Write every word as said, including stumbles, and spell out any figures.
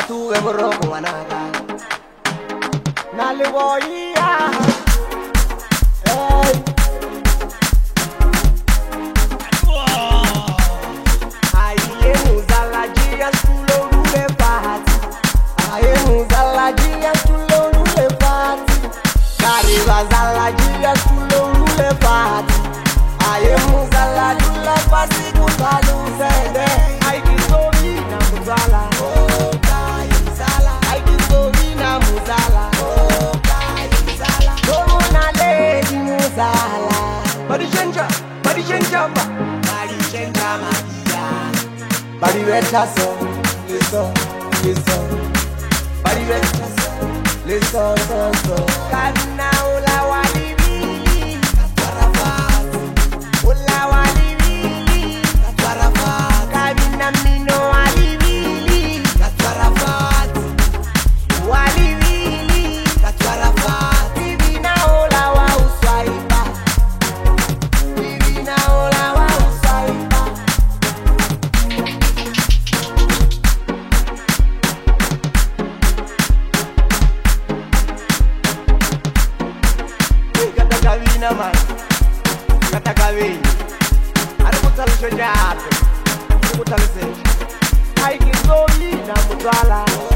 tu e borro wanaka naliboya hey aye muzala dia tulo rule party aye muzala dia tulo rule party kari bazala dia tulo rule party aye muzala dula pasi kutalu zende ai kizobi na muzala oh kai zala ai kizobi na muzala oh kai zala como na lady muzala body changer body changer body changer magia body weta so listen listen body weta so listen so so kana ula wali Kavina man, kata kavina. Ari kutal shojato, kutal se. Ai kizobi na mutala.